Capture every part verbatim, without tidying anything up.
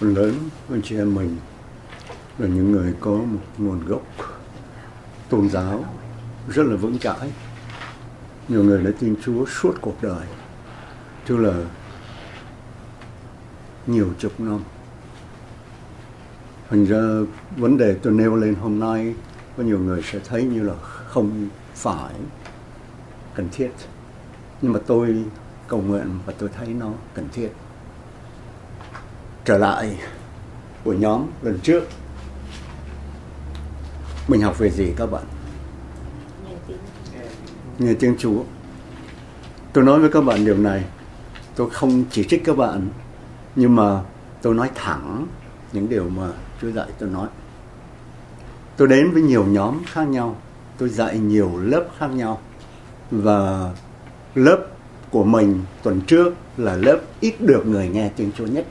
phần lớn anh chị em mình là những người có một nguồn gốc tôn giáo rất là vững chãi. Nhiều người đã tin Chúa suốt cuộc đời, tức là nhiều chục năm. Thành ra vấn đề tôi nêu lên hôm nay có nhiều người sẽ thấy như là không phải cần thiết, nhưng mà tôi cầu nguyện và tôi thấy nó cần thiết. Trở lại của nhóm lần trước, mình học về gì các bạn? Nghe tiếng. Nghe tiếng Chúa. Tôi nói với các bạn điều này, tôi không chỉ trích các bạn, nhưng mà tôi nói thẳng những điều mà Chúa dạy tôi nói. Tôi đến với nhiều nhóm khác nhau, tôi dạy nhiều lớp khác nhau, và lớp của mình tuần trước là lớp ít được người nghe tiếng Chúa nhất.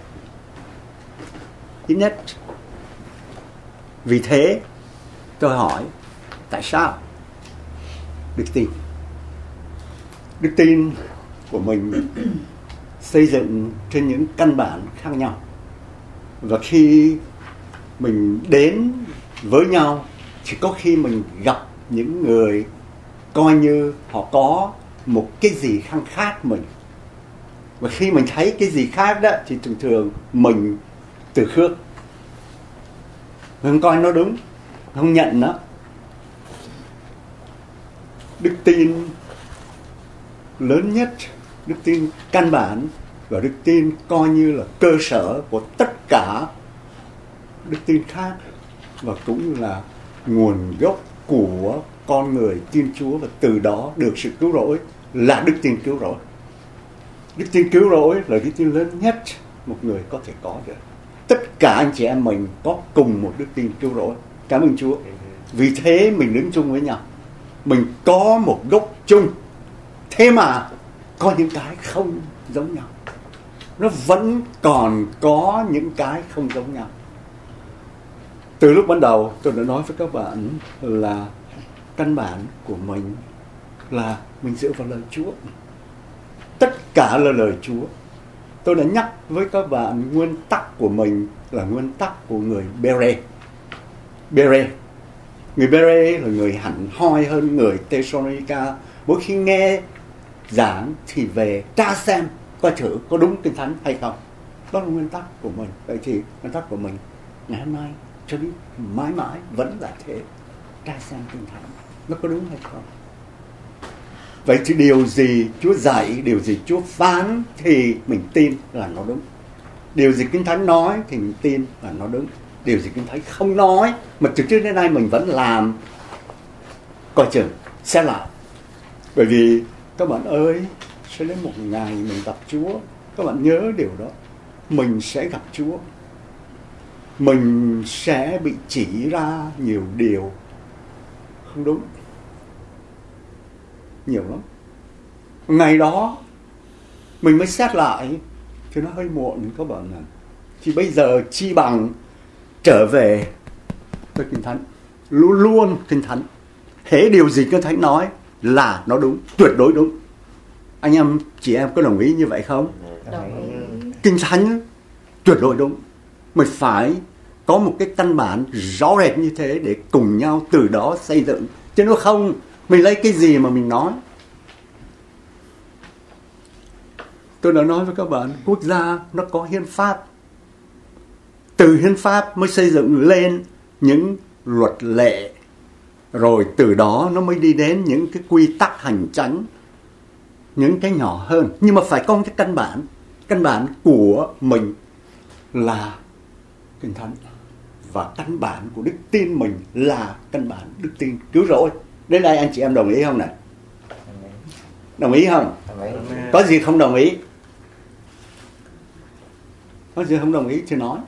Ít nhất. Vì thế tôi hỏi, tại sao? Đức tin. Đức tin của mình xây dựng trên những căn bản khác nhau. Và khi mình đến với nhau thì có khi mình gặp những người coi như họ có một cái gì khác khác mình. Và khi mình thấy cái gì khác đó thì thường thường mình từ khước, mình coi nó đúng, không nhận nó. Đức tin lớn nhất, đức tin căn bản và đức tin coi như là cơ sở của tất cả đức tin khác, và cũng là nguồn gốc của con người tin Chúa, và từ đó được sự cứu rỗi là đức tin cứu rỗi. Đức tin cứu rỗi là đức tin lớn nhất một người có thể có được. Tất cả anh chị em mình có cùng một đức tin cứu rỗi. Cảm ơn Chúa. Vì thế mình đứng chung với nhau, mình có một gốc chung. Thế mà có những cái không giống nhau, nó vẫn còn có những cái không giống nhau. Từ lúc ban đầu tôi đã nói với các bạn là căn bản của mình là mình dựa vào lời Chúa. Tất cả là lời Chúa. Tôi đã nhắc với các bạn nguyên tắc của mình là nguyên tắc của người Bê-rê. Bê-rê. Người Bê-rê là người hẳn hoi hơn người Tê-sô-lô-ni-ca. Mỗi khi nghe giảng thì về tra xem coi thử có đúng Kinh Thánh hay không. Đó là nguyên tắc của mình. Vậy thì nguyên tắc của mình ngày hôm nay cho đến mãi mãi vẫn là thế. Tra xem Kinh Thánh nó có đúng hay không. Vậy thì điều gì Chúa dạy, điều gì Chúa phán thì mình tin là nó đúng. Điều gì Kinh Thánh nói thì mình tin là nó đúng. Điều gì Kinh Thánh không nói mà từ trước đến nay mình vẫn làm, coi chừng, xét lại. Bởi vì các bạn ơi, sẽ đến một ngày mình gặp Chúa. Các bạn nhớ điều đó. Mình sẽ gặp Chúa. Mình sẽ bị chỉ ra nhiều điều không đúng. Nhiều lắm. Ngày đó mình mới xét lại thì nó hơi muộn các bạn ạ. Thì bây giờ chi bằng trở về với Kinh Thánh, luôn luôn Kinh Thánh. Hễ điều gì Kinh Thánh nói là nó đúng, tuyệt đối đúng. Anh em, chị em có đồng ý như vậy không? Đồng ý. Kinh Thánh tuyệt đối đúng. Mình phải có một cái căn bản rõ rệt như thế để cùng nhau từ đó xây dựng. Chứ nếu không, mình lấy cái gì mà mình nói. Tôi đã nói với các bạn, quốc gia nó có hiến pháp. Từ hiến pháp mới xây dựng lên những luật lệ. Rồi từ đó nó mới đi đến những cái quy tắc hành chánh, những cái nhỏ hơn. Nhưng mà phải có một cái căn bản. Căn bản của mình là Kinh Thánh. Và căn bản của đức tin mình là căn bản đức tin cứu rỗi. Đến đây anh chị em đồng ý không này? Đồng ý không? Có gì không đồng ý? Có gì không đồng ý thì nói.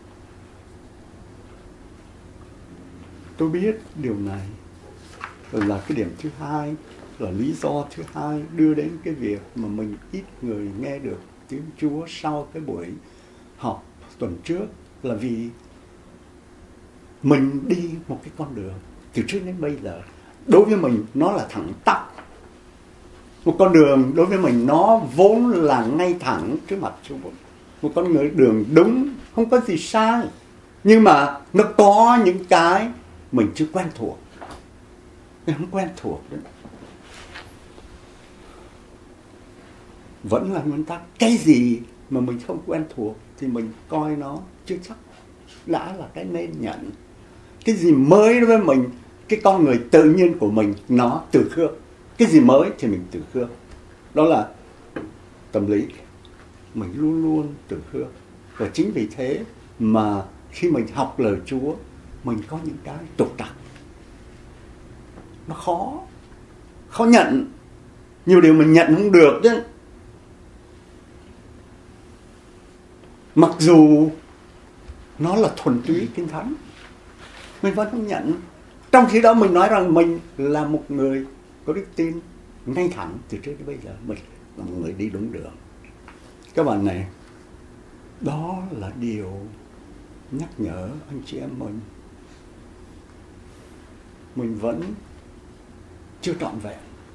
Tôi biết điều này là cái điểm thứ hai, là lý do thứ hai đưa đến cái việc mà mình ít người nghe được tiếng Chúa sau cái buổi học tuần trước, là vì mình đi một cái con đường từ trước đến bây giờ, đối với mình nó là thẳng tắp. Một con đường đối với mình nó vốn là ngay thẳng trước mặt Chúa. một con người đường đúng, không có gì sai. Nhưng mà nó có những cái mình chưa quen thuộc. Mình không quen thuộc đấy. Vẫn là nguyên tắc. Cái gì mà mình không quen thuộc thì mình coi nó chưa chắc đã là cái nên nhận. Cái gì mới đối với mình, cái con người tự nhiên của mình nó từ khước. Cái gì mới thì mình từ khước. Đó là tâm lý. Mình luôn luôn từ khước. Và chính vì thế mà khi mình học lời Chúa, mình có những cái trục trặc. Nó khó. Khó nhận. Nhiều điều mình nhận không được chứ. Mặc dù nó là thuần túy Kinh Thánh, mình vẫn không nhận. Trong khi đó mình nói rằng mình là một người có đức tin ngay thẳng từ trước đến bây giờ. Mình là một người đi đúng đường. Các bạn này, đó là điều nhắc nhở anh chị em mình. Mình vẫn chưa trọn vẹn.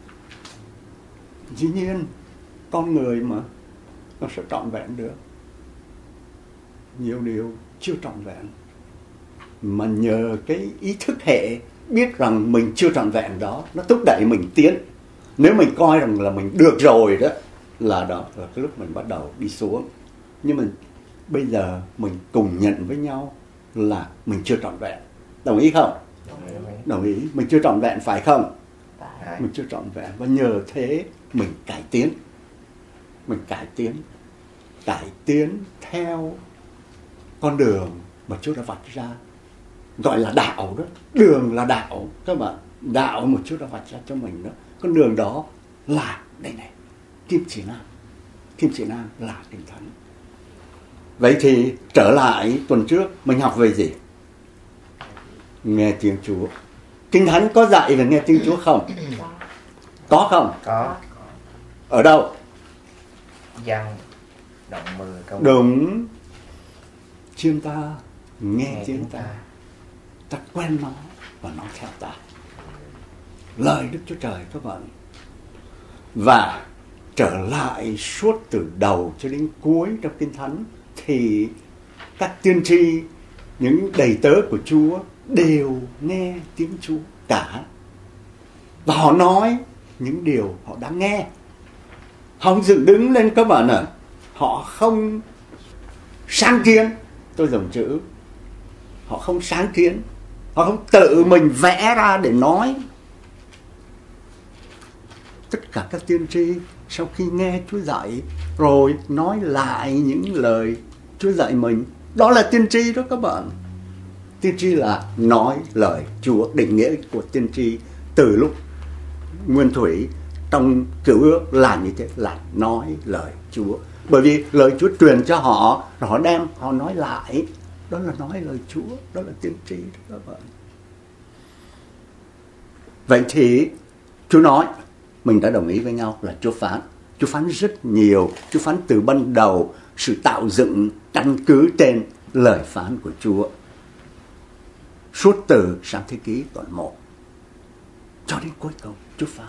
Dĩ nhiên, con người mà nó sẽ trọn vẹn được. Nhiều điều chưa trọn vẹn. Mà nhờ cái ý thức hệ biết rằng mình chưa trọn vẹn đó, nó thúc đẩy mình tiến. Nếu mình coi rằng là mình được rồi đó, là đó là cái lúc mình bắt đầu đi xuống. Nhưng mà bây giờ mình cùng nhận với nhau là mình chưa trọn vẹn. Đồng ý không? Đồng ý. Đồng ý. Mình chưa trọn vẹn phải không? Phải. Mình chưa trọn vẹn. Và nhờ thế mình cải tiến. Mình cải tiến. Cải tiến theo con đường mà Chúa đã vạch ra. Gọi là đạo đó. Đường là đạo các bạn. Đạo mà Chúa đã vạch ra cho mình đó. Con đường đó là đây này, Kim Chỉ Nam. Kim Chỉ Nam là Kinh Thánh. Vậy thì trở lại tuần trước mình học về gì? Nghe tiếng Chúa. Kinh Thánh có dạy về nghe tiếng Chúa không? Có. Có không? Có. Ở đâu? Văn đoạn mười câu Đúng. Chim ta nghe, nghe tiếng tiếng ta, ta. ta quen nó và nó theo ta. Lời Đức Chúa Trời các bạn. Và trở lại suốt từ đầu cho đến cuối trong Kinh Thánh thì các tiên tri, những đầy tớ của Chúa đều nghe tiếng Chúa cả. Và họ nói những điều họ đã nghe. Họ không dựng đứng lên các bạn ạ. À. Họ không sáng kiến. Tôi dùng chữ. Họ không sáng kiến. Họ không tự mình vẽ ra để nói. Tất cả các tiên tri sau khi nghe Chúa dạy rồi nói lại những lời Chúa dạy mình. Đó là tiên tri đó các bạn. Tiên tri là nói lời Chúa. Định nghĩa của tiên tri từ lúc nguyên thủy trong Cựu Ước là như thế, là nói lời Chúa. Bởi vì lời Chúa truyền cho họ, rồi họ đem, họ nói lại. Đó là nói lời Chúa, đó là tiên tri đó các bạn. Vậy thì Chúa nói, mình đã đồng ý với nhau là Chúa phán. Chúa phán rất nhiều. Chúa phán từ ban đầu, sự tạo dựng căn cứ trên lời phán của Chúa. Suốt từ sáng thế ký đoạn một cho đến cuối cùng Chúa phán.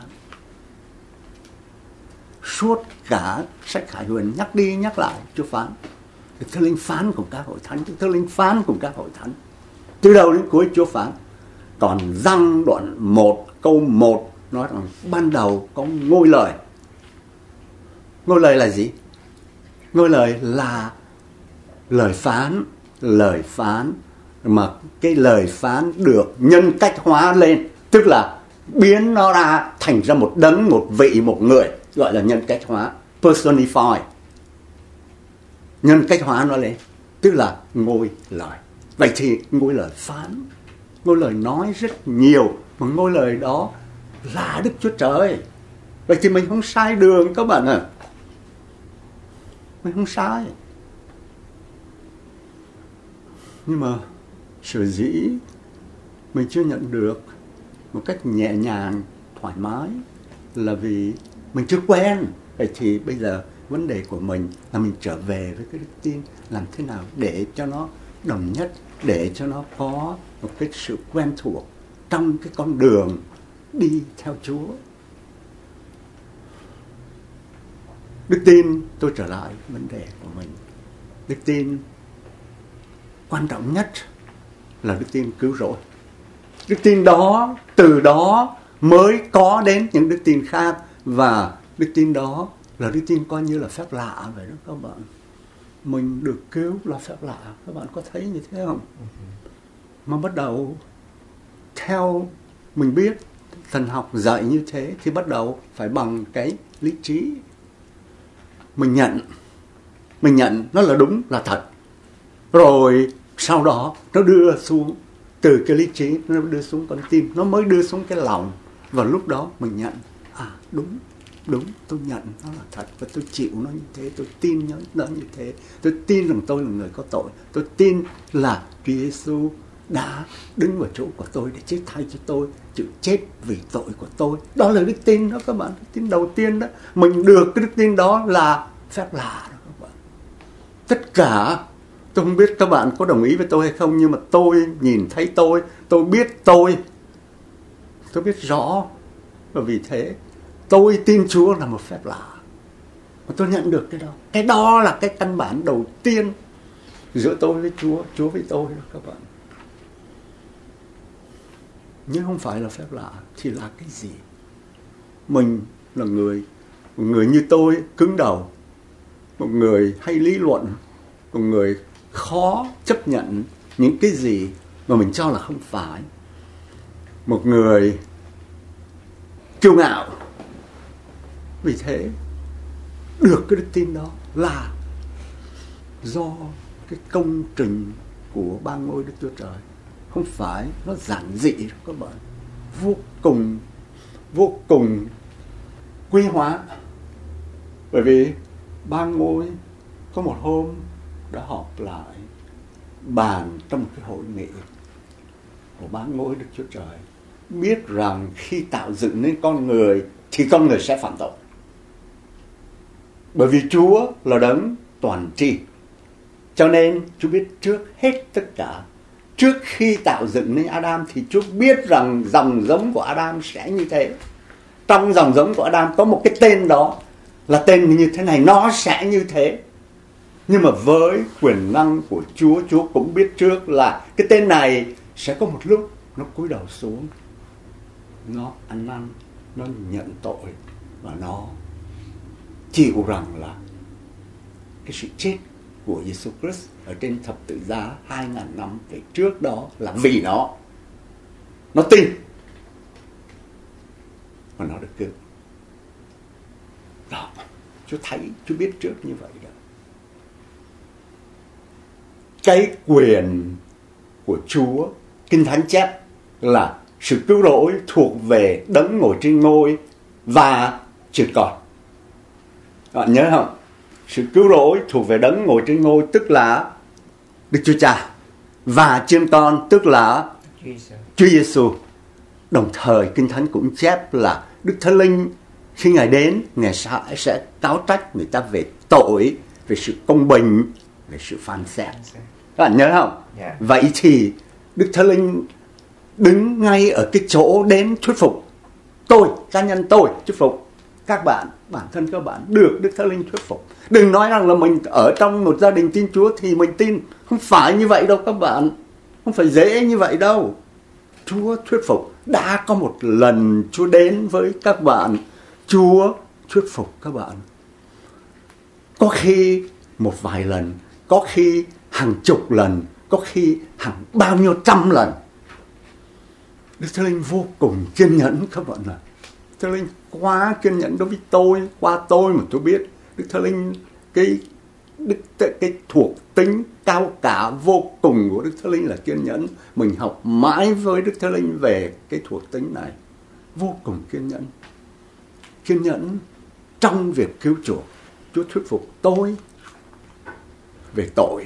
Suốt cả sách Khải Huyền nhắc đi nhắc lại Chúa phán. Đức Thánh Linh phán cùng các hội thánh, Đức Thánh Linh phán cùng các hội thánh. Từ đầu đến cuối Chúa phán. Còn Giăng đoạn một câu một nói rằng ban đầu có ngôi lời. Ngôi lời là gì? Ngôi lời là lời phán, lời phán mà cái lời phán được nhân cách hóa lên, tức là biến nó ra thành ra một đấng, một vị, một người, gọi là nhân cách hóa, personify. Nhân cách hóa nó lên, tức là ngôi lời. Vậy thì ngôi lời phán, ngôi lời nói rất nhiều, mà ngôi lời đó là Đức Chúa Trời. Vậy thì mình không sai đường các bạn ạ. À. Mình không sai. Nhưng mà sở dĩ mình chưa nhận được một cách nhẹ nhàng, thoải mái là vì mình chưa quen. Vậy thì bây giờ vấn đề của mình là mình trở về với cái đức tin, làm thế nào để cho nó đồng nhất, để cho nó có một cái sự quen thuộc trong cái con đường đi theo Chúa. Đức tin, tôi trở lại vấn đề của mình. Đức tin quan trọng nhất là đức tin cứu rỗi. Đức tin đó, từ đó mới có đến những đức tin khác, và đức tin đó là đức tin coi như là phép lạ vậy đó các bạn. Mình được cứu là phép lạ, các bạn có thấy như thế không? Mà bắt đầu theo mình biết thần học dạy như thế thì bắt đầu phải bằng cái lý trí. Mình nhận, mình nhận nó là đúng, là thật. Rồi sau đó nó đưa xuống, từ cái lý trí nó đưa xuống con tim, nó mới đưa xuống cái lòng. Và lúc đó mình nhận, à đúng, đúng, tôi nhận nó là thật và tôi chịu nó như thế, tôi tin nó như thế. Tôi tin rằng tôi là người có tội. Tôi tin là Chúa Giêsu đã đứng vào chỗ của tôi để chết thay cho tôi, chịu chết vì tội của tôi. Đó là đức tin đó các bạn, đức tin đầu tiên đó. Mình được cái đức tin đó là phép lạ đó các bạn. Tất cả, tôi không biết các bạn có đồng ý với tôi hay không, nhưng mà tôi nhìn thấy tôi, tôi biết tôi, tôi biết rõ. Và vì thế tôi tin Chúa là một phép lạ, và tôi nhận được cái đó. Cái đó là cái căn bản đầu tiên giữa tôi với Chúa, Chúa với tôi đó các bạn. Nhưng không phải là phép lạ thì là cái gì? Mình là người, một người như tôi cứng đầu, một người hay lý luận, một người khó chấp nhận những cái gì mà mình cho là không phải, một người kiêu ngạo. Vì thế được cái đức tin đó là do cái công trình của ba ngôi Đức Chúa Trời. Không phải nó giản dị đâu các bạn, vô cùng vô cùng quy hóa. Bởi vì ba ngôi có một hôm đã họp lại bàn trong một cái hội nghị của ba ngôi Đức Chúa Trời, biết rằng khi tạo dựng nên con người thì con người sẽ phạm tội. Bởi vì Chúa là đấng toàn tri, cho nên Chúa biết trước hết tất cả. Trước khi tạo dựng nên Adam thì Chúa biết rằng dòng giống của Adam sẽ như thế. Trong dòng giống của Adam có một cái tên, đó là tên như thế này, nó sẽ như thế. Nhưng mà với quyền năng của Chúa, Chúa cũng biết trước là cái tên này sẽ có một lúc nó cúi đầu xuống, nó ăn năn, nó nhận tội, và nó chịu rằng là cái sự chết của Giêsu Christ ở trên thập tự giá hai ngàn năm về trước đó là vì nó nó tin và nó được cứu. Đó, Chúa thấy, Chúa biết trước như vậy đó. Cái quyền của Chúa, Kinh Thánh chép là sự cứu rỗi thuộc về đấng ngồi trên ngôi và chiên con. Các bạn nhớ không? Sự cứu rỗi thuộc về đấng ngồi trên ngôi, tức là Đức Chúa Cha, và chiên con tức là Chúa Giêsu. Đồng thời Kinh Thánh cũng chép là Đức Thánh Linh khi Ngài đến, Ngài sẽ cáo trách người ta về tội, về sự công bình, về sự phán xét. Các bạn nhớ không? Yeah. Vậy thì Đức Thánh Linh đứng ngay ở cái chỗ đến thuyết phục tôi, cá nhân tôi thuyết phục các bạn, bản thân các bạn được Đức Thánh Linh thuyết phục. Đừng nói rằng là mình ở trong một gia đình tin Chúa thì mình tin. Không phải như vậy đâu các bạn. Không phải dễ như vậy đâu. Chúa thuyết phục. Đã có một lần Chúa đến với các bạn, Chúa thuyết phục các bạn. Có khi một vài lần, có khi hàng chục lần, có khi hàng bao nhiêu trăm lần. Đức Thánh Linh vô cùng kiên nhẫn các bạn ạ. Đức Thánh Linh quá kiên nhẫn đối với tôi, qua tôi mà tôi biết. Đức Thánh Linh, cái, đức, cái thuộc tính cao cả vô cùng của Đức Thánh Linh là kiên nhẫn. Mình học mãi với Đức Thánh Linh về cái thuộc tính này. Vô cùng kiên nhẫn. Kiên nhẫn trong việc cứu chuộc. Chúa thuyết phục tôi về tội.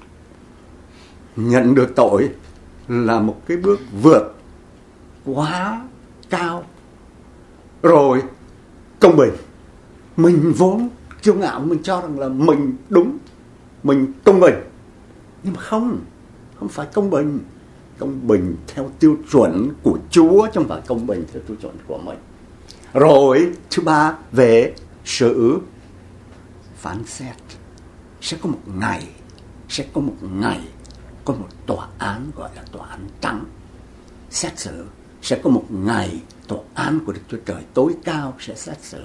Nhận được tội là một cái bước vượt quá cao. Rồi công bình. Mình vốn kiêu ngạo, mình cho rằng là mình đúng, mình công bình. Nhưng mà không, không phải công bình. Công bình theo tiêu chuẩn của Chúa, chứ không phải công bình theo tiêu chuẩn của mình. Rồi thứ ba, về sự phán xét. Sẽ có một ngày sẽ có một ngày có một tòa án gọi là tòa án trắng xét xử. Sẽ có một ngày tòa án của Đức Chúa Trời tối cao sẽ xét xử.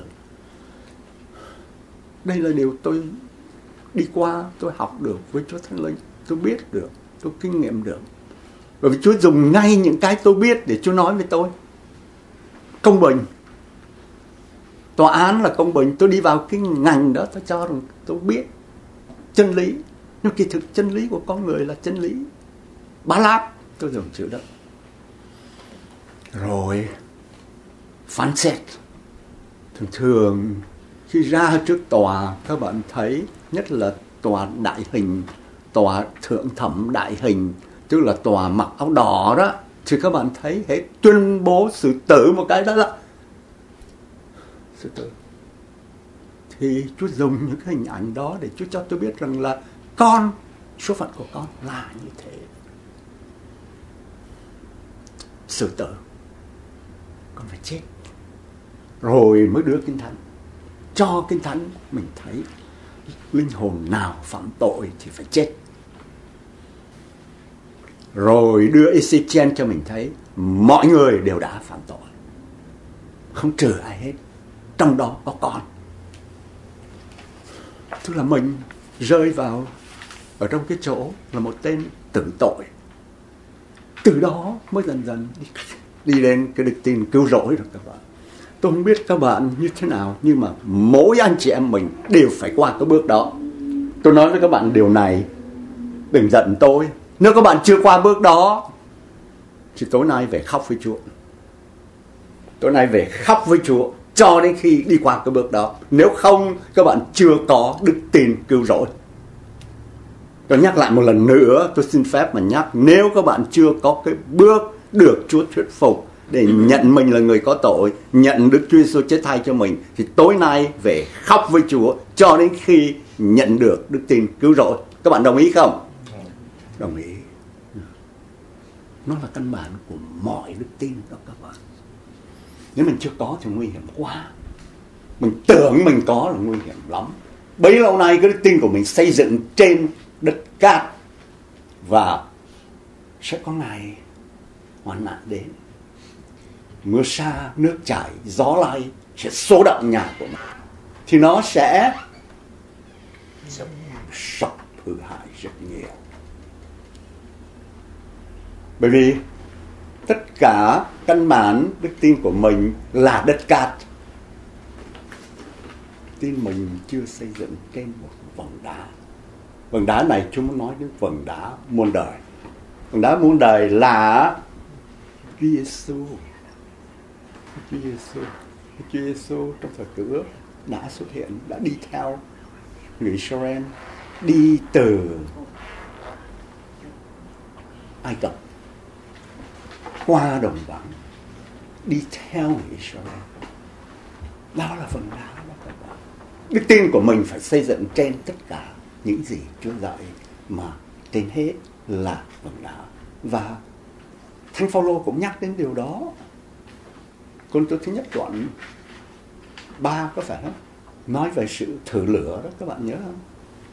Đây là điều tôi đi qua, tôi học được với Chúa Thánh Linh. Tôi biết được, tôi kinh nghiệm được. Bởi vì Chúa dùng ngay những cái tôi biết để Chúa nói với tôi. Công bình. Tòa án là công bình. Tôi đi vào cái ngành đó, tôi cho rằng tôi biết chân lý. Nhưng kỳ thực chân lý của con người là chân lý Ba Láp. Tôi dùng chữ đó. Rồi phán xét. Thường thường khi ra trước tòa, các bạn thấy, nhất là tòa đại hình, tòa thượng thẩm đại hình, tức là tòa mặc áo đỏ đó, thì các bạn thấy hết tuyên bố xử tử một cái đó là xử tử. Thì Chúa dùng những cái hình ảnh đó để Chúa cho tôi biết rằng là con, số phận của con là như thế. Xử tử. Con phải chết. Rồi mới đưa Kinh Thánh. Cho Kinh Thánh mình thấy linh hồn nào phạm tội thì phải chết. Rồi đưa Ezechiel cho mình thấy mọi người đều đã phạm tội, không trừ ai hết, trong đó có con. Tức là mình rơi vào ở trong cái chỗ là một tên tử tội. Từ đó mới dần dần đi, đi đến cái đức tin cứu rỗi rồi các bạn. Tôi không biết các bạn như thế nào, nhưng mà mỗi anh chị em mình đều phải qua cái bước đó. Tôi nói với các bạn điều này, đừng giận tôi. Nếu các bạn chưa qua bước đó thì tối nay về khóc với Chúa. Tối nay về khóc với Chúa cho đến khi đi qua cái bước đó. Nếu không, các bạn chưa có đức tin cứu rỗi. Tôi nhắc lại một lần nữa, tôi xin phép mà nhắc, nếu các bạn chưa có cái bước được Chúa thuyết phục để nhận mình là người có tội, nhận Đức Chúa Giêsu chết thay cho mình, thì tối nay về khóc với Chúa cho đến khi nhận được đức tin cứu rỗi. Các bạn đồng ý không? Đồng ý. Nó là căn bản của mọi đức tin đó các bạn. Nếu mình chưa có thì nguy hiểm quá. Mình tưởng mình có là nguy hiểm lắm. Bấy lâu nay cái đức tin của mình xây dựng trên đất cát, và sẽ có ngày hoạn nạn đến. Mưa sa, nước chảy, gió lay sẽ xô động nhà của mình, thì nó sẽ sập hư hại rất nhiều. Bởi vì tất cả căn bản đức tin của mình là đất cát. Tin mình chưa xây dựng trên một vầng đá. Vầng đá này chúng muốn nói đến vầng đá muôn đời. Vầng đá muôn đời là Chúa Giêsu. Chúa Giêsu. Chúa Giêsu trong thời Cựu Ước đã xuất hiện, đã đi theo người Israel, đi từ Ai Cập qua đồng vắng, đi theo người Israel. Đó là vầng đá đó các bạn. Đức tin của mình phải xây dựng trên tất cả những gì Chúa dạy, mà trên hết là vầng đá. Và Thánh Phaolô cũng nhắc đến điều đó. Câu thứ nhất đoạn ba có phải không? Nói về sự thử lửa đó, các bạn nhớ không?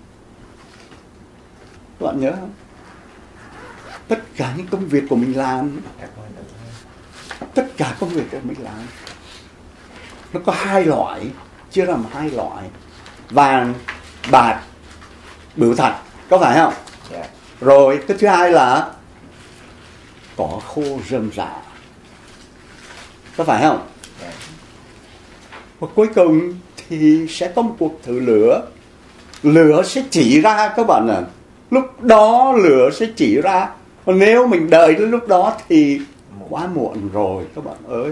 Các bạn nhớ không? Tất cả những công việc của mình làm, tất cả công việc của mình làm, nó có hai loại, chia làm hai loại: vàng, bạc, bửu thạch, có phải không? Yeah. Rồi cái thứ hai là cỏ khô rơm rạ, có phải không? Yeah. Và cuối cùng thì sẽ có một cuộc thử lửa. Lửa sẽ chỉ ra các bạn ạ. À, lúc đó lửa sẽ chỉ ra. Còn nếu mình đợi đến lúc đó thì quá muộn rồi các bạn ơi.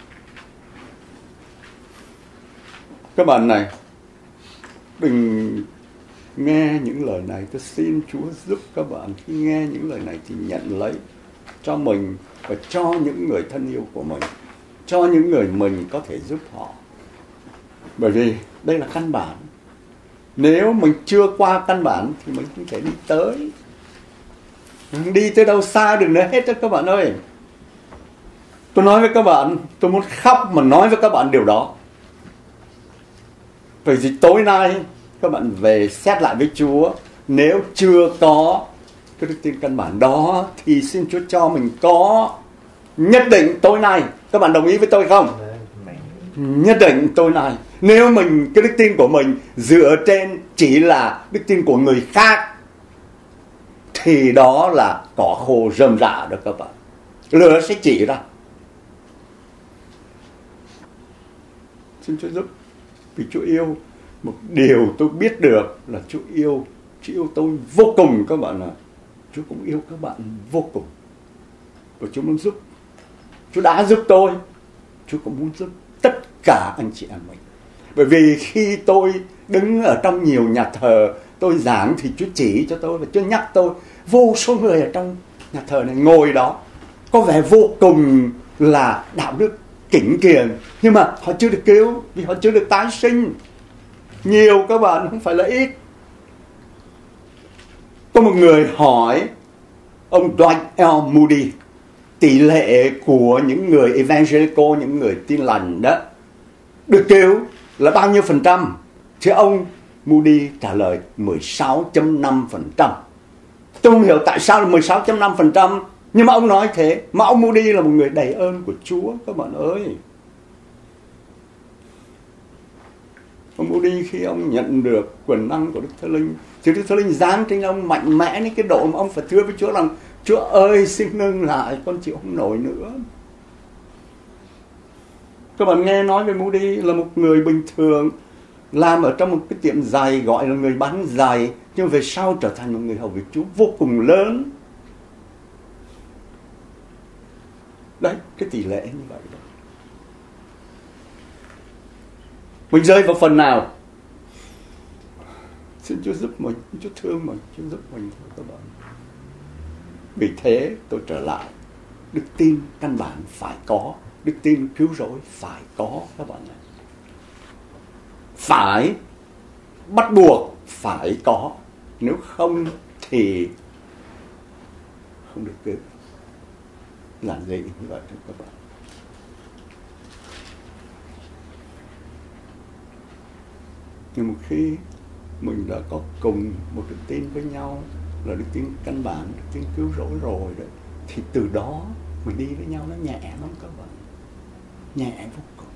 Các bạn này, đừng nghe những lời này. Tôi xin Chúa giúp các bạn khi nghe những lời này thì nhận lấy cho mình và cho những người thân yêu của mình, cho những người mình có thể giúp họ. Bởi vì đây là căn bản. Nếu mình chưa qua căn bản thì mình không thể đi tới. Đi tới đâu xa đừng nói hết đó các bạn ơi. Tôi nói với các bạn, tôi muốn khóc mà nói với các bạn điều đó. Bởi vì tối nay các bạn về xét lại với Chúa, nếu chưa có cái đức tin căn bản đó thì xin Chúa cho mình có. Nhất định tối nay, các bạn đồng ý với tôi không? Nhất định tối nay, nếu mình cái đức tin của mình dựa trên chỉ là đức tin của người khác thì đó là cỏ khô rơm rạ đó các bạn. Lửa sẽ chỉ ra. Xin Chúa giúp. Vì Chúa yêu, một điều tôi biết được là Chúa yêu. Chúa yêu tôi vô cùng các bạn ạ. Chúa cũng yêu các bạn vô cùng. Và Chúa muốn giúp. Chúa đã giúp tôi, Chúa cũng muốn giúp tất cả anh chị em mình. Bởi vì khi tôi đứng ở trong nhiều nhà thờ, tôi giảng thì Chúa chỉ cho tôi và Chúa nhắc tôi. Vô số người ở trong nhà thờ này ngồi đó, có vẻ vô cùng là đạo đức kính kiệm, nhưng mà họ chưa được cứu vì họ chưa được tái sinh. Nhiều các bạn, không phải là ít. Có một người hỏi ông Dwight L. Moody tỷ lệ của những người evangelical, những người tin lành đó được cứu là bao nhiêu phần trăm? Thì ông Moody trả lời mười sáu phẩy năm phần trăm. Tôi không hiểu tại sao là mười sáu phẩy năm phần trăm, nhưng mà ông nói thế. Mà ông Moody là một người đầy ơn của Chúa các bạn ơi. Ông Moody khi ông nhận được quyền năng của Đức Thánh Linh thì Đức Thánh Linh giáng trên ông mạnh mẽ đến cái độ mà ông phải thưa với Chúa rằng: Chúa ơi, xin ngưng lại, con chịu không nổi nữa. Các bạn nghe nói về Moody là một người bình thường, làm ở trong một cái tiệm giày, gọi là người bán giày, nhưng về sau trở thành một người hầu việc Chúa vô cùng lớn. Đấy, cái tỷ lệ như vậy đó. Mình rơi vào phần nào? Xin Chúa giúp mình, Chúa thương mình, Chúa giúp mình thôi các bạn. Vì thế tôi trở lại, đức tin căn bản phải có, đức tin cứu rỗi phải có các bạn này. Phải, bắt buộc phải có, nếu không thì không được cứu. Là gì như vậy các bạn? Nhưng một khi mình đã có cùng một đức tin với nhau, là đức tin căn bản, đức tin cứu rỗi rồi đấy, thì từ đó mình đi với nhau nó nhẹ lắm các bạn. Nhẹ vô cùng.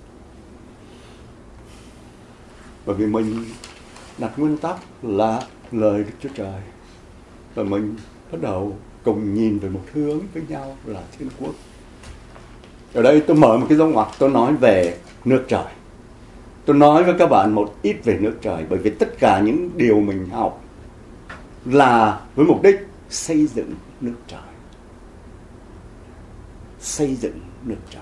Bởi vì mình đặt nguyên tắc là lời Đức Chúa Trời. Và mình bắt đầu cùng nhìn về một hướng với nhau là thiên quốc. Ở đây tôi mở một cái dấu ngoặc, tôi nói về nước trời. Tôi nói với các bạn một ít về nước trời, bởi vì tất cả những điều mình học là với mục đích xây dựng nước trời. Xây dựng nước trời.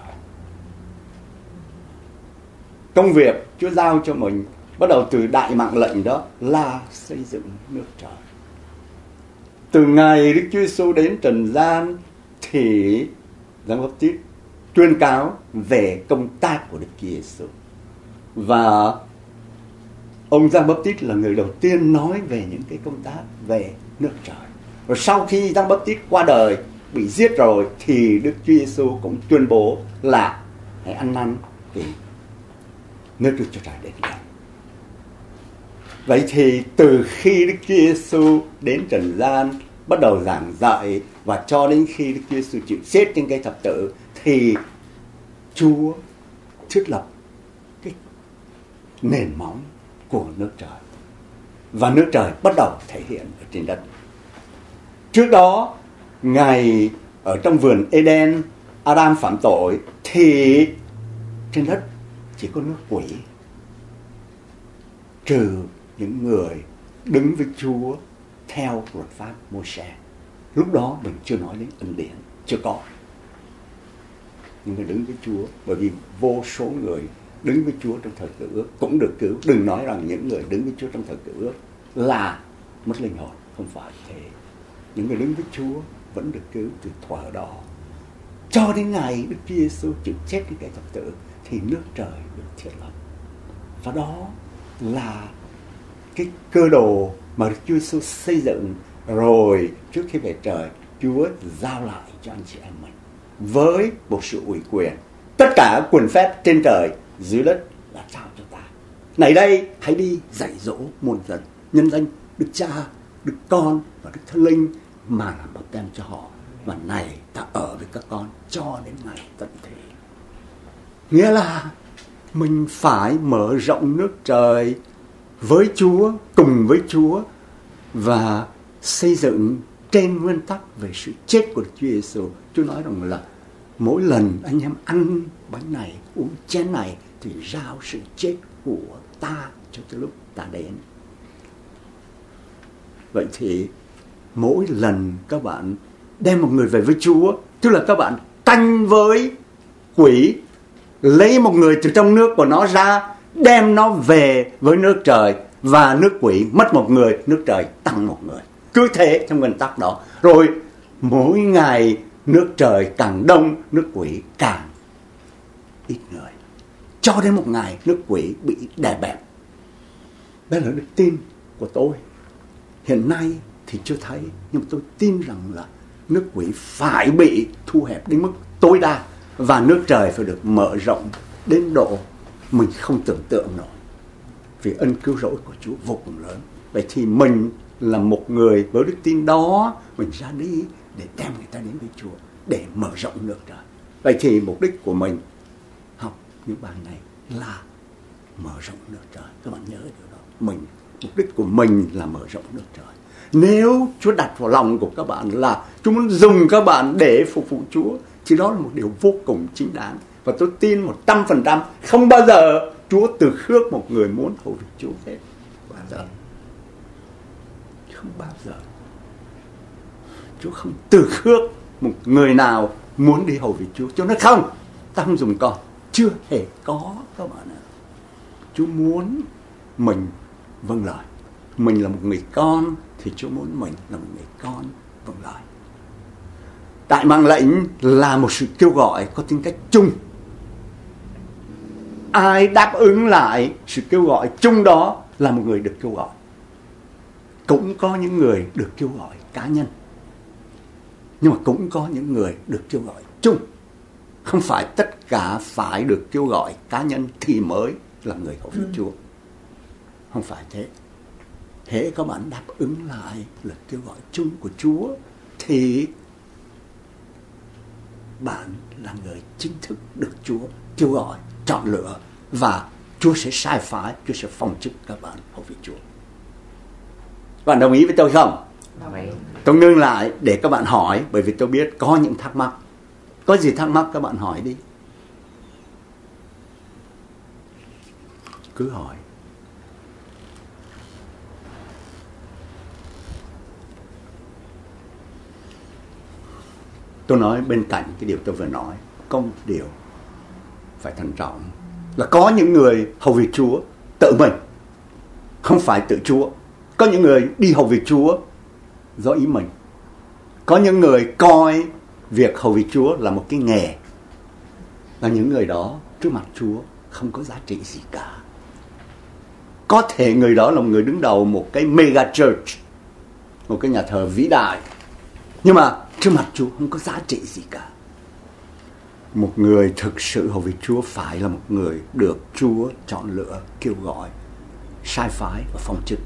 Công việc Chúa giao cho mình bắt đầu từ đại mạng lệnh đó là xây dựng nước trời. Từ ngày Đức Chúa Giêsu đến trần gian thì Giăng Báp-tít tuyên cáo về công tác của Đức Chúa Giêsu. Và ông Giăng Báp-tít là người đầu tiên nói về những cái công tác về nước trời. Và sau khi Giăng Báp-tít qua đời, bị giết rồi, thì Đức Chúa Giêsu cũng tuyên bố là hãy ăn năn vì nước Đức Chúa Trời đến gần. Vậy thì từ khi Đức Chúa Giêsu đến trần gian, bắt đầu giảng dạy, và cho đến khi Đức Chúa Giêsu chịu chết trên cây thập tự, thì Chúa thiết lập cái nền móng của nước trời. Và nước trời bắt đầu thể hiện ở trên đất. Trước đó, ngày ở trong vườn Eden, Adam phạm tội, thì trên đất chỉ có nước quỷ, trừ những người đứng với Chúa theo luật pháp Môi-se. Lúc đó mình chưa nói đến ân điển, chưa có. Nhưng người đứng với Chúa, bởi vì vô số người đứng với Chúa trong thời cựu ước cũng được cứu. Đừng nói rằng những người đứng với Chúa trong thời cựu ước là mất linh hồn, không phải thế. Những người đứng với Chúa vẫn được cứu từ thuở đó cho đến ngày Đức Chúa Giêsu chịu chết trên cây thập tự, thì nước trời được thiết lập. Và đó là cái cơ đồ mà Đức Chúa Giêsu xây dựng rồi. Trước khi về trời, Chúa giao lại cho anh chị em mình với một sự ủy quyền. Tất cả quyền phép trên trời dưới đất là trao cho ta. Này đây, hãy đi dạy dỗ muôn dân, nhân danh Đức Cha, Đức Con và Đức Thánh Linh mà làm báp têm cho họ. Và này ta ở với các con cho đến ngày tận thế. Nghĩa là mình phải mở rộng nước trời với Chúa, cùng với Chúa, và xây dựng trên nguyên tắc về sự chết của Đức Chúa Giêsu. Chúa nói rằng là mỗi lần anh em ăn bánh này, uống chén này thì rao sự chết của ta cho tới lúc ta đến. Vậy thì mỗi lần các bạn đem một người về với Chúa, tức là các bạn tranh với quỷ, lấy một người từ trong nước của nó ra, đem nó về với nước trời, và nước quỷ mất một người, nước trời tăng một người. Cứ thế trong nguyên tắc đó. Rồi mỗi ngày nước trời càng đông, nước quỷ càng ít người. Cho đến một ngày nước quỷ bị đè bẹp. Đây là đức tin của tôi. Hiện nay thì chưa thấy, nhưng mà tôi tin rằng là nước quỷ phải bị thu hẹp đến mức tối đa, và nước trời phải được mở rộng đến độ mình không tưởng tượng nổi. Vì ân cứu rỗi của Chúa vô cùng lớn. Vậy thì mình là một người với đức tin đó, mình ra đi để đem người ta đến với Chúa, để mở rộng nước trời. Vậy thì mục đích của mình học những bài này là mở rộng nước trời. Các bạn nhớ điều đó. Mình, mục đích của mình là mở rộng nước trời. Nếu Chúa đặt vào lòng của các bạn là Chúa muốn dùng các bạn để phục vụ Chúa, thì đó là một điều vô cùng chính đáng. Và tôi tin một trăm phần trăm không bao giờ Chúa từ khước một người muốn hầu việc Chúa hết. Bao giờ. Không bao giờ. Chúa không từ khước một người nào muốn đi hầu việc Chúa. Chúa nói không, ta không dùng con. Chưa hề có các bạn ạ. Chúa muốn mình vâng lời. Mình là một người con thì Chúa muốn mình là một người con vâng lời. Đại mạng lệnh là một sự kêu gọi có tính cách chung. Ai đáp ứng lại sự kêu gọi chung đó là một người được kêu gọi. Cũng có những người được kêu gọi cá nhân, nhưng mà cũng có những người được kêu gọi chung. Không phải tất cả phải được kêu gọi cá nhân thì mới là người hầu việc Chúa. Không phải thế. Hễ các bạn đáp ứng lại lời kêu gọi chung của Chúa thì bạn là người chính thức được Chúa kêu gọi, chọn lựa, và Chúa sẽ sai phái, Chúa sẽ phong chức các bạn hầu việc Chúa. Bạn đồng ý với tôi không? Đồng ý. Tôi ngưng lại để các bạn hỏi, bởi vì tôi biết có những thắc mắc. Có gì thắc mắc các bạn hỏi đi. Cứ hỏi. Tôi nói bên cạnh cái điều tôi vừa nói, có một điều phải thận trọng, là có những người hầu việc Chúa tự mình, không phải tự Chúa. Có những người đi hầu việc Chúa do ý mình. Có những người coi việc hầu việc Chúa là một cái nghề, và những người đó trước mặt Chúa không có giá trị gì cả. Có thể người đó là một người đứng đầu một cái mega church, một cái nhà thờ vĩ đại, nhưng mà trước mặt Chúa không có giá trị gì cả. Một người thực sự hầu việc Chúa phải là một người được Chúa chọn lựa, kêu gọi, sai phái và phong chức.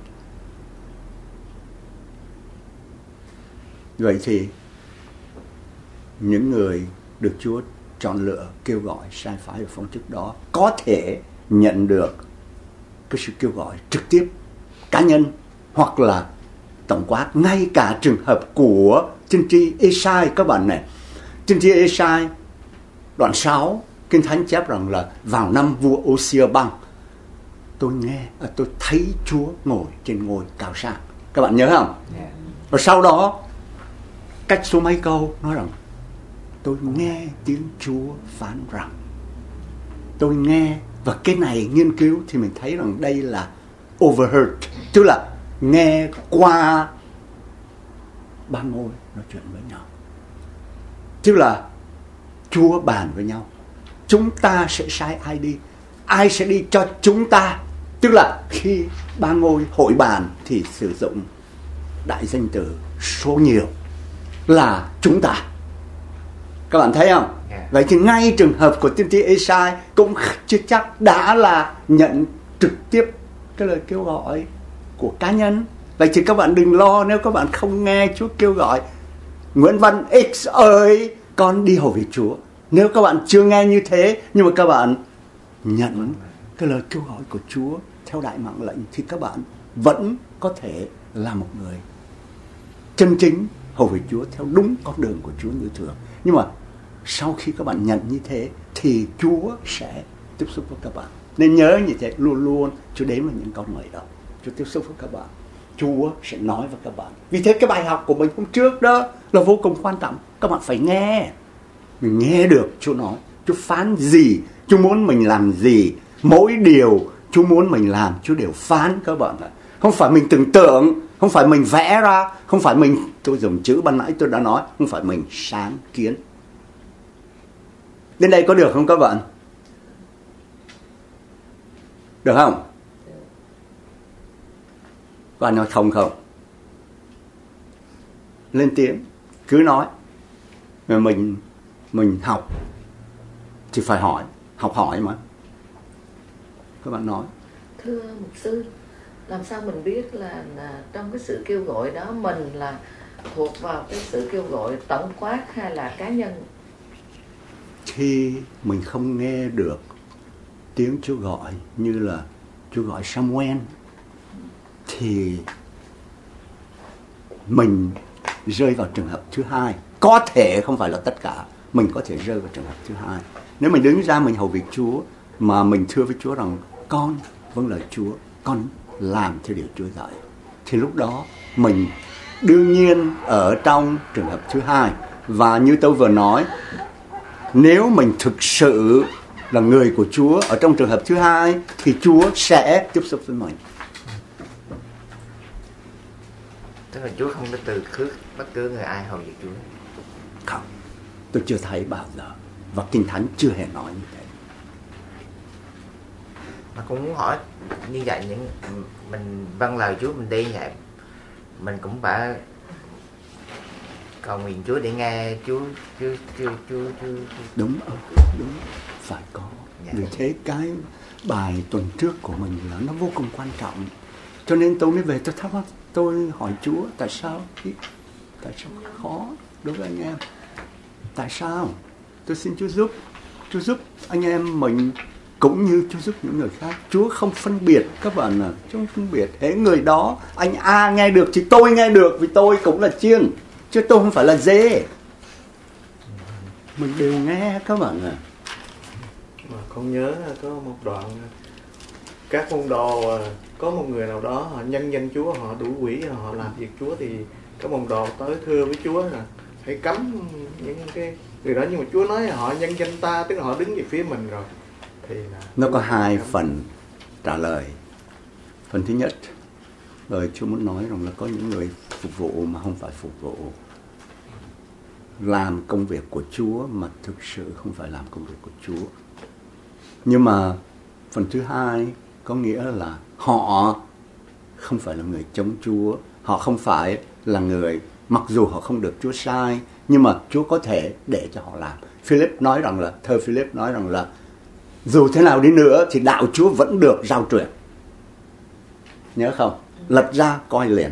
Vậy thì những người được Chúa chọn lựa, kêu gọi, sai phái và phong chức đó có thể nhận được cái sự kêu gọi trực tiếp cá nhân hoặc là tổng quát. Ngay cả trường hợp của tiên tri Ê-sai các bạn này. Tiên tri Ê-sai đoạn sáu Kinh Thánh chép rằng là vào năm vua Ô-si-a-băng, tôi nghe, tôi thấy Chúa ngồi trên ngôi cao sang. Các bạn nhớ không? Yeah. Và sau đó cách số mấy câu nói rằng tôi nghe tiếng Chúa phán rằng. Tôi nghe, và cái này nghiên cứu thì mình thấy rằng đây là overheard, tức là nghe qua ba ngôi nói chuyện với nhau. Tức là Chúa bàn với nhau, chúng ta sẽ sai ai đi, ai sẽ đi cho chúng ta. Tức là khi ba ngôi hội bàn thì sử dụng đại danh từ số nhiều là chúng ta. Các bạn thấy không? Yeah. Vậy thì ngay trường hợp của tiên tri Ê-sai cũng chưa chắc đã là nhận trực tiếp cái lời kêu gọi của cá nhân, Vậy thì các bạn đừng lo nếu các bạn không nghe Chúa kêu gọi. Nguyễn Văn X ơi, con đi hầu việc Chúa. Nếu các bạn chưa nghe như thế, nhưng mà các bạn nhận cái lời kêu gọi của Chúa theo đại mạng lệnh, thì các bạn vẫn có thể là một người chân chính hầu việc Chúa theo đúng con đường của Chúa như thường. Nhưng mà sau khi các bạn nhận như thế thì Chúa sẽ tiếp xúc với các bạn. Nên nhớ như thế, luôn luôn Chúa đến với những con người đó, Chúa tiếp xúc với các bạn, Chúa sẽ nói với các bạn. Vì thế cái bài học của mình hôm trước đó là vô cùng quan trọng. Các bạn phải nghe. Mình nghe được Chúa nói, Chúa phán gì, Chúa muốn mình làm gì. Mỗi điều Chúa muốn mình làm, Chúa đều phán các bạn ạ. Không phải mình tưởng tượng, không phải mình vẽ ra, không phải mình, tôi dùng chữ ban nãy tôi đã nói, không phải mình sáng kiến. Đến đây có được không các bạn? Được không? Các bạn nói không không? Lên tiếng, cứ nói. Mà mình mình học thì phải hỏi, học hỏi mà. Các bạn nói. Thưa mục sư, làm sao mình biết là, là trong cái sự kêu gọi đó mình là thuộc vào cái sự kêu gọi tổng quát hay là cá nhân? Khi mình không nghe được tiếng Chúa gọi như là Chúa gọi Samuel thì mình rơi vào trường hợp thứ hai. Có thể không phải là tất cả, mình có thể rơi vào trường hợp thứ hai. Nếu mình đứng ra mình hầu việc Chúa mà mình thưa với Chúa rằng con vâng lời Chúa, con làm theo điều Chúa dạy, thì lúc đó mình đương nhiên ở trong trường hợp thứ hai. Và như tôi vừa nói, nếu mình thực sự là người của Chúa ở trong trường hợp thứ hai thì Chúa sẽ tiếp xúc với mình. Tức là Chúa không có từ khước bất cứ người ai hầu việc Chúa. Không, tôi chưa thấy bao giờ. Và Kinh Thánh chưa hề nói như thế. Mà cũng muốn hỏi như vậy, những mình vâng lời Chúa mình đi vậy, mình cũng phải cầu nguyện Chúa để nghe Chúa Chúa Chúa Chúa, Chúa. Đúng, đúng, phải có. Dạ. Vì thế cái bài tuần trước của mình là nó vô cùng quan trọng. Cho nên tôi mới về tôi thắc mắc, tôi hỏi Chúa tại sao tại sao khó đối với anh em, tại sao? Tôi xin Chúa giúp, Chúa giúp anh em mình cũng như Chúa giúp những người khác. Chúa không phân biệt các bạn à, Chúa không phân biệt. Thế người đó anh A nghe được thì tôi nghe được, vì tôi cũng là chiên, chứ tôi không phải là dê. Mình đều nghe các bạn à. Mà con nhớ có một đoạn các môn đồ, có một người nào đó họ nhân danh Chúa, họ đủ quỷ, họ làm việc Chúa, thì các môn đồ tới thưa với Chúa là hãy cấm những cái người đó, nhưng mà Chúa nói họ nhân danh ta, tức là họ đứng về phía mình rồi. Thì là nó có hai phần trả lời. Phần thứ nhất, lời Chúa muốn nói rằng là có những người phục vụ mà không phải phục vụ, làm công việc của Chúa mà thực sự không phải làm công việc của Chúa. Nhưng mà phần thứ hai có nghĩa là họ không phải là người chống Chúa, họ không phải là người, mặc dù họ không được Chúa sai, nhưng mà Chúa có thể để cho họ làm. Philip nói rằng là, thơ Philip nói rằng là dù thế nào đi nữa thì đạo Chúa vẫn được rao truyền. Nhớ không? Lật ra coi liền.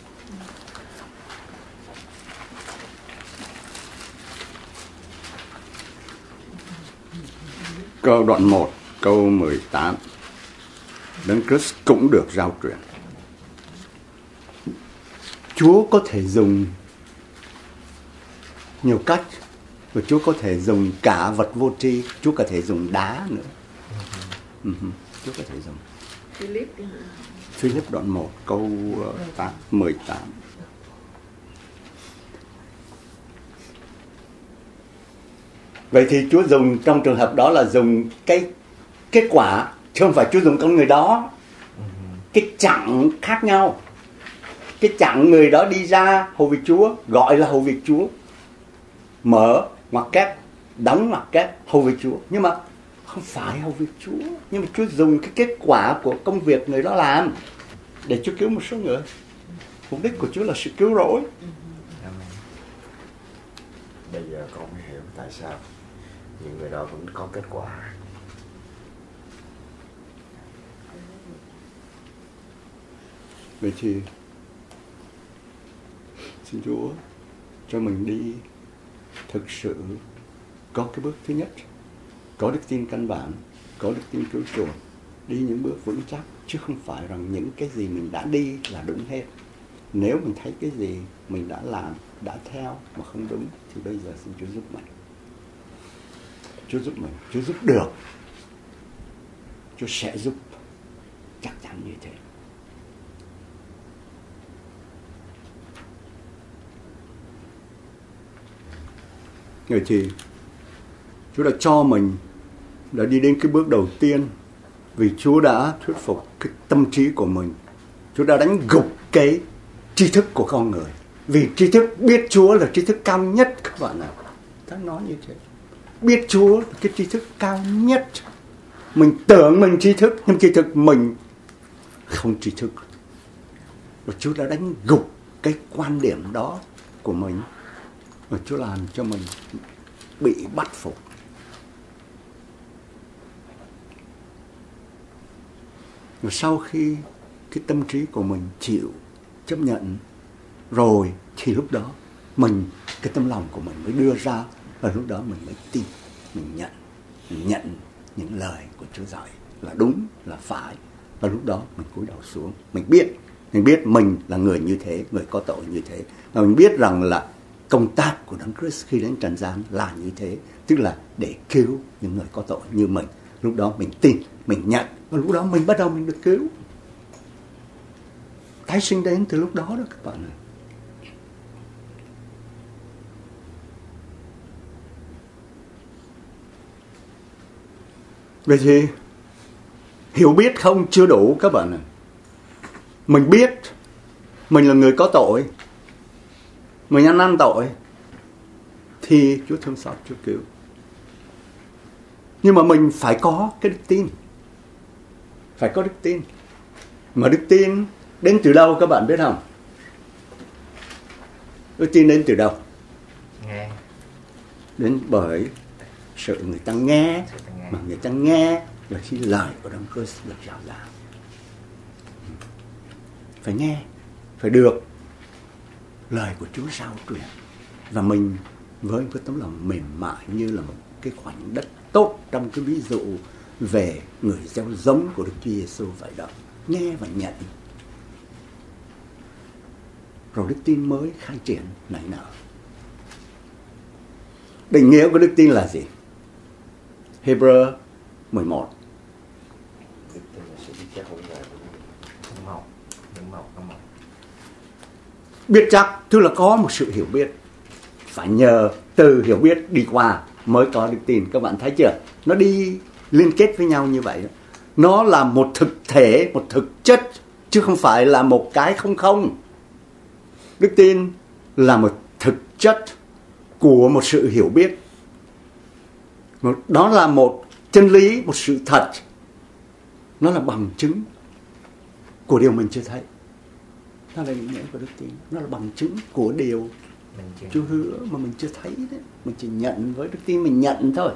Câu đoạn một, câu mười tám. Đấng Christ cũng được rao truyền. Chúa có thể dùng nhiều cách, và Chúa có thể dùng cả vật vô tri, Chúa có thể dùng đá nữa. Uh-huh. Chúa có thể dùng. Philip Philip đoạn một, câu tám, mười tám. Vậy thì Chúa dùng trong trường hợp đó là dùng cái kết quả, chứ không phải Chúa dùng con người đó. Cái chặng khác nhau. Cái chặng người đó đi ra hầu việc Chúa gọi là hầu việc Chúa, mở ngoặc kép, đóng ngoặc kép, hầu việc Chúa. Nhưng mà không phải hầu việc Chúa, nhưng mà Chúa dùng cái kết quả của công việc người đó làm để Chúa cứu một số người. Mục đích của Chúa là sự cứu rỗi. Bây giờ con mới hiểu tại sao những người đó vẫn có kết quả. Vậy thì Xin Chúa cho mình đi thực sự có cái bước thứ nhất, có đức tin căn bản, có đức tin cứu chuộc, đi những bước vững chắc, chứ không phải rằng những cái gì mình đã đi là đúng hết. Nếu mình thấy cái gì mình đã làm, đã theo mà không đúng thì bây giờ xin Chúa giúp mình. Chúa giúp mình, Chúa giúp được, Chúa sẽ giúp, chắc chắn như thế. Người thì Chúa đã cho mình, đã đi đến cái bước đầu tiên, vì Chúa đã thuyết phục cái tâm trí của mình. Chúa đã đánh gục cái tri thức của con người. Vì tri thức biết Chúa là tri thức cao nhất các bạn ạ. Ta nói như thế. Biết Chúa là cái tri thức cao nhất. Mình tưởng mình tri thức, nhưng tri thức mình không tri thức. Và Chúa đã đánh gục cái quan điểm đó của mình. Và Chúa làm cho mình bị bắt phục. Và sau khi cái tâm trí của mình chịu chấp nhận rồi thì lúc đó mình, cái tấm lòng của mình mới đưa ra, và lúc đó mình mới tin, mình nhận, mình nhận những lời của Chúa dạy là đúng, là phải. Và lúc đó mình cúi đầu xuống, mình biết, mình biết mình là người như thế, người có tội như thế. Và mình biết rằng là công tác của Đấng Christ khi đến trần gian là như thế, tức là để cứu những người có tội như mình. Lúc đó mình tin, mình nhận, và lúc đó mình bắt đầu mình được cứu. Tái sinh đến từ lúc đó đó các bạn ạ. Vậy thì hiểu biết không chưa đủ các bạn ạ. Mình biết mình là người có tội, mình ăn năn tội, thì Chúa thương xót, Chúa cứu. Nhưng mà mình phải có cái đức tin. Phải có đức tin. Mà đức tin đến từ đâu các bạn biết không? Đức tin đến từ đâu? Nghe. Đến bởi sự người ta nghe, mà người ta nghe là khi lời của Đấng Christ được rao giảng. Phải nghe, phải được lời của Chúa rao truyền. Và mình với một tấm lòng mềm mại như là một cái khoảnh đất tốt trong cái ví dụ về người gieo giống của Đức Chúa Giêsu vậy đó. Nghe và nhận. Rồi đức tin mới khai triển nảy nở. Định nghĩa của đức tin là gì? Hebrew mười một. Đức tin là sự biết chắc hữu ngờ. Đúng không? Đúng không? Đúng không? Biết chắc tức là có một sự hiểu biết. Phải nhờ từ hiểu biết đi qua mới có đức tin. Các bạn thấy chưa? Nó đi liên kết với nhau như vậy. Nó là một thực thể, một thực chất, chứ không phải là một cái không không. Đức tin là một thực chất của một sự hiểu biết. Đó là một chân lý, một sự thật. Nó là bằng chứng của điều mình chưa thấy. Đó là định nghĩa của đức tin. Nó là bằng chứng của điều Chúa hứa mà mình chưa thấy đấy. Mình chỉ nhận với đức tin, mình nhận thôi.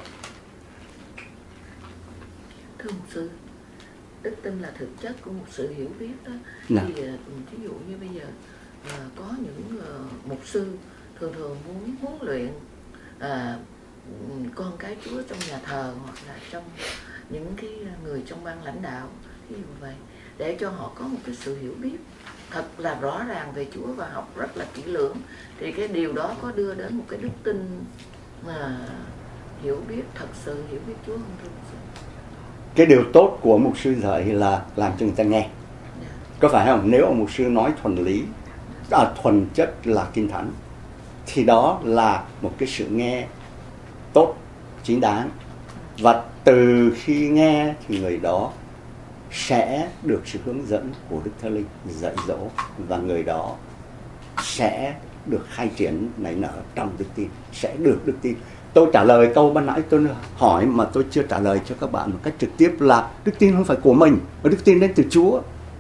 Thưa mục sư, đức tin là thực chất của một sự hiểu biết đó. Nào. Thì ví dụ như bây giờ à, có những uh, mục sư thường thường muốn huấn luyện à, con cái Chúa trong nhà thờ hoặc là trong những cái người trong ban lãnh đạo, ví dụ vậy, để cho họ có một cái sự hiểu biết thật là rõ ràng về Chúa và học rất là kỹ lưỡng, thì cái điều đó có đưa đến một cái đức tin mà hiểu biết, thật sự hiểu biết Chúa không thưa mục sư? Cái điều tốt của mục sư dạy là làm cho người ta nghe. Có phải không? Nếu ông mục sư nói thuần lý, à, thuần chất là Kinh Thánh, thì đó là một cái sự nghe tốt, chính đáng. Và từ khi nghe thì người đó sẽ được sự hướng dẫn của Đức Thánh Linh dạy dỗ, và người đó sẽ được khai triển nảy nở trong đức tin, sẽ được đức tin. Tôi trả lời câu ban nãy tôi hỏi mà tôi chưa trả lời cho các bạn một cách trực tiếp là đức tin không phải của mình, mà đức tin đến từ Chúa.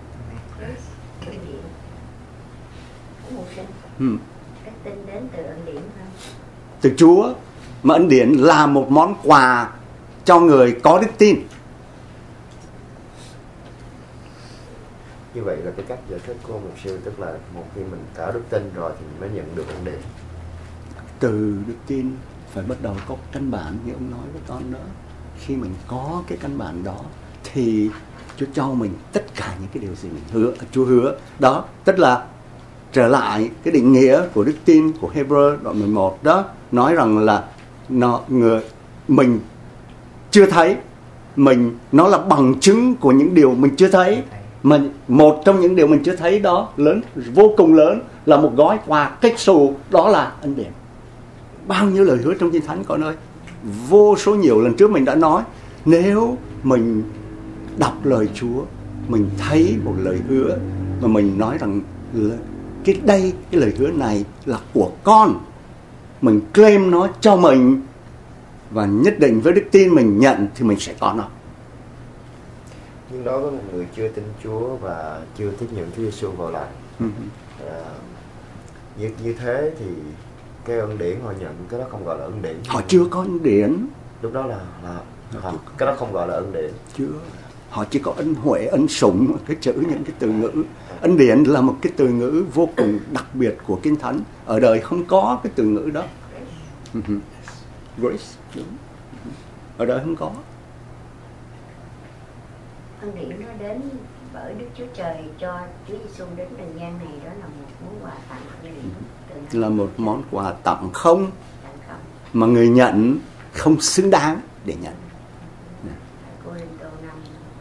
Hmm. Đức tin đến từ ân điển không? Từ Chúa, mà ân điển là một món quà cho người có đức tin. Nhưng vậy là cái cách giải thích của mục sư, tức là một khi mình có đức tin rồi thì mình mới nhận được ân điển. Từ đức tin phải bắt đầu có căn bản như ông nói với con nữa. Khi mình có cái căn bản đó thì Chúa cho mình tất cả những cái điều gì mình hứa, Chúa hứa. Đó, tức là trở lại cái định nghĩa của đức tin của Hebrew đoạn mười một đó, nói rằng là nó người mình chưa thấy, mình nó là bằng chứng của những điều mình chưa thấy. Mình một trong những điều mình chưa thấy đó lớn, vô cùng lớn, là một gói quà cách xù, đó là ân điển. Bao nhiêu lời hứa trong Kinh Thánh con ơi, vô số nhiều lần trước mình đã nói, nếu mình đọc lời Chúa, mình thấy một lời hứa mà mình nói rằng cái đây, cái lời hứa này là của con, mình claim nó cho mình, và nhất định với đức tin mình nhận thì mình sẽ có nó. Nhưng đối với một người chưa tin Chúa và chưa tiếp nhận Chúa Giêsu vào lòng, uh-huh. à, như, như thế thì cái ân điển họ nhận, cái đó không gọi là ân điển. Họ chưa có ân điển. Lúc đó là, là họ, cái đó không gọi là ân điển. Chưa. Họ chỉ có ân huệ, ân sủng, cái chữ, những cái từ ngữ. Ân điển là một cái từ ngữ vô cùng đặc biệt của Kinh Thánh. Ở đời không có cái từ ngữ đó. Uh-huh. Grace, đúng. Uh-huh. Ở đời không có. Ân điển nó đến bởi Đức Chúa Trời cho Chúa Giêsu đến trần gian này, đó là một món quà tặng ân điển. Là một món quà tặng không, tặng không, mà người nhận không xứng đáng để nhận. Cô-rinh-tô năm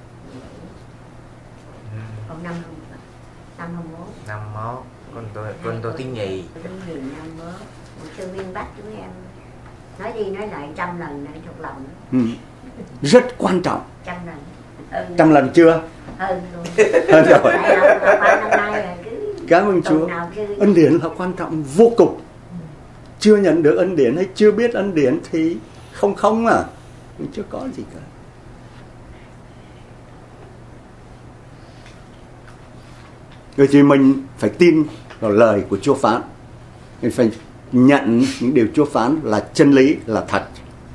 không năm không năm không mốt năm mốt con tôi con tôi tiếng nhì tiếng nhì năm mốt. Một sư Nguyên Bách chúng em nói đi nói lại trăm lần để thuộc lòng. Ừ. Rất quan trọng. Trăm lần. Ừ. Trăm lần chưa? Hơn luôn. Hơn rồi. Năm nay là cứ cảm ơn Chúa. Ân điển là quan trọng vô cùng. Chưa nhận được ân điển hay chưa biết ân điển thì không không à, mình chưa có gì cả. Rồi thì mình phải tin vào lời của Chúa phán, mình phải nhận những điều Chúa phán là chân lý, là thật.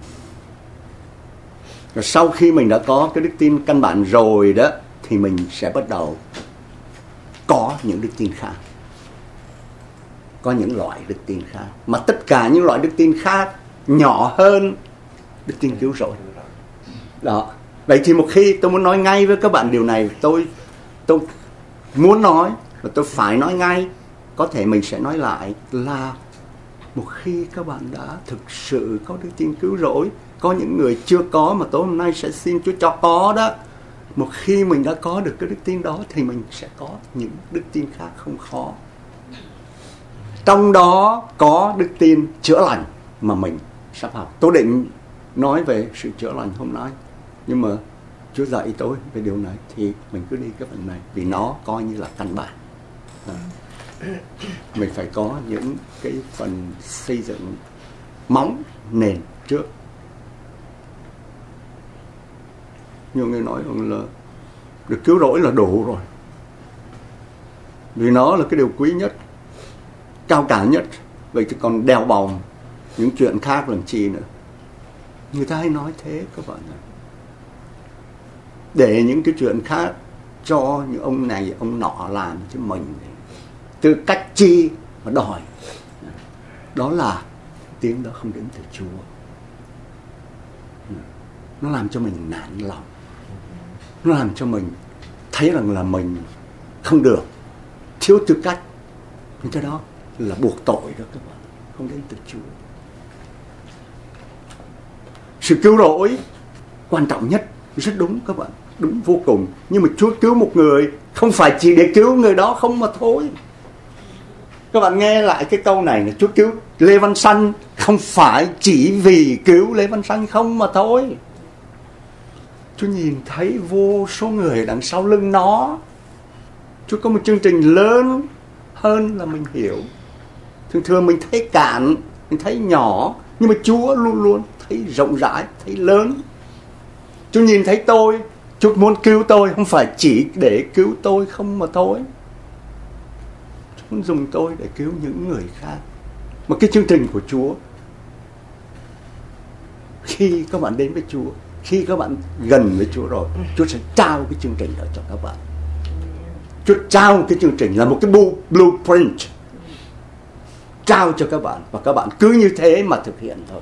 Rồi sau khi mình đã có cái đức tin căn bản rồi đó, thì mình sẽ bắt đầu có những đức tin khác, có những loại đức tin khác, mà tất cả những loại đức tin khác nhỏ hơn đức tin cứu rỗi. Đó. Vậy thì một khi tôi muốn nói ngay với các bạn điều này, tôi tôi muốn nói và tôi phải nói ngay. Có thể mình sẽ nói lại là một khi các bạn đã thực sự có đức tin cứu rỗi, có những người chưa có mà tối hôm nay sẽ xin Chúa cho có đó. Một khi mình đã có được cái đức tin đó thì mình sẽ có những đức tin khác không khó. Trong đó có đức tin chữa lành mà mình sắp học. Tôi định nói về sự chữa lành hôm nay, nhưng mà Chúa dạy tôi về điều này thì mình cứ đi cái phần này, vì nó coi như là căn bản. À, mình phải có những cái phần xây dựng móng nền trước. Nhiều người nói rằng là được cứu rỗi là đủ rồi, vì nó là cái điều quý nhất, cao cả nhất. Vậy thì còn đeo bòng những chuyện khác làm chi nữa. Người ta hay nói thế các bạn ạ. Để những cái chuyện khác cho những ông này ông nọ làm chứ mình tư cách chi mà đòi. Đó là tiếng đó không đến từ Chúa. Nó làm cho mình nản lòng, nó làm cho mình thấy rằng là mình không được, thiếu tư cách. Nhưng cái đó là buộc tội đó các bạn, không đến từ Chúa. Sự cứu rỗi quan trọng nhất, rất đúng các bạn, đúng vô cùng. Nhưng mà Chúa cứu một người không phải chỉ để cứu người đó không mà thôi. Các bạn nghe lại cái câu này là Chúa cứu Lê Văn Sanh không phải chỉ vì cứu Lê Văn Sanh không mà thôi. Chúa nhìn thấy vô số người đằng sau lưng nó. Chúa có một chương trình lớn hơn là mình hiểu. Thường thường mình thấy cạn, mình thấy nhỏ, nhưng mà Chúa luôn luôn thấy rộng rãi, thấy lớn. Chúa nhìn thấy tôi, Chúa muốn cứu tôi không phải chỉ để cứu tôi không mà thôi. Chúa muốn dùng tôi để cứu những người khác. Mà cái chương trình của Chúa, khi các bạn đến với Chúa, khi các bạn gần với Chúa rồi, Chúa sẽ trao cái chương trình đó cho các bạn. Chúa trao một cái chương trình là một cái blueprint trao cho các bạn, và các bạn cứ như thế mà thực hiện thôi.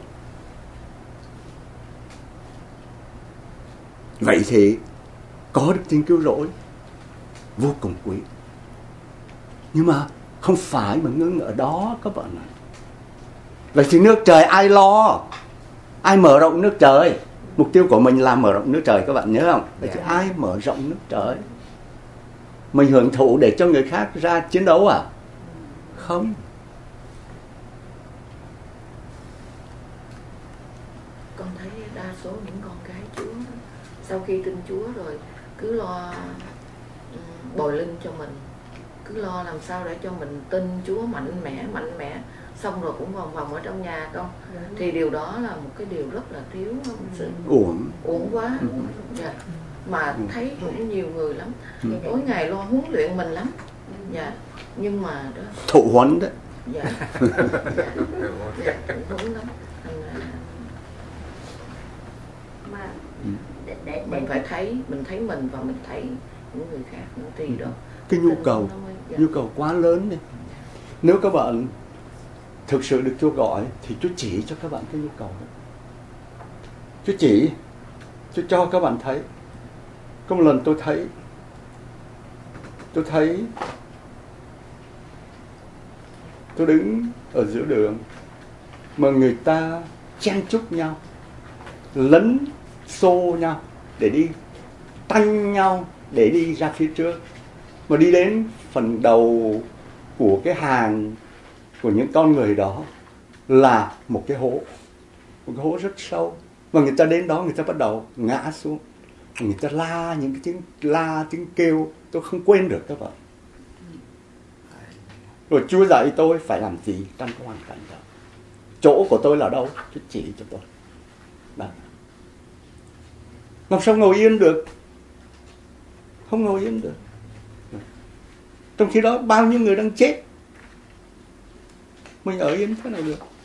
Vậy thì có đức tin cứu rỗi vô cùng quý, nhưng mà không phải mà ngưng ở đó các bạn ạ. Vậy thì nước trời ai lo? Ai mở rộng nước trời? Mục tiêu của mình là mở rộng nước trời, các bạn nhớ không? Vậy thì ai mở rộng nước trời? Mình hưởng thụ để cho người khác ra chiến đấu à? Không. Con thấy đa số những con cái Chúa sau khi tin Chúa rồi cứ lo um, bồi linh cho mình, cứ lo làm sao để cho mình tin Chúa mạnh mẽ mạnh mẽ, xong rồi cũng vòng vòng ở trong nhà con. Thì điều đó là một cái điều rất là thiếu, sự Uổng. uổng quá. Ừ. Dạ. Mà Ừ. thấy cũng nhiều người lắm, Ừ. tối ngày lo huấn luyện mình lắm. Dạ. Nhưng mà đó, Thụ huấn đấy. dạ, dạ, dạ, cũng huấn lắm. Thành ra Mà Ừ. để, để, để mình phải thấy, mình thấy mình và mình thấy những người khác nữa thì đó. Cái nhu Tin cầu, nó mới- dạ. nhu cầu quá lớn đi. Nếu các bạn thực sự được Chúa gọi thì Chúa chỉ cho các bạn cái nhu cầu đó. Chúa chỉ, Chúa cho các bạn thấy. Có một lần tôi thấy, tôi thấy, tôi đứng ở giữa đường mà người ta chen chúc nhau, lấn xô nhau để đi, tanh nhau để đi ra phía trước. Mà đi đến phần đầu của cái hàng của những con người đó là một cái hố, một cái hố rất sâu. Và người ta đến đó, người ta bắt đầu ngã xuống, người ta la những cái tiếng la, tiếng kêu tôi không quên được các bạn. Rồi Chúa dạy tôi phải làm gì trong cái hoàn cảnh đó. Chỗ của tôi là đâu? Chúa chỉ cho tôi. Đó. Làm sao ngồi yên được? Không ngồi yên được. Trong khi đó bao nhiêu người đang chết, mình ở yên thế nào được?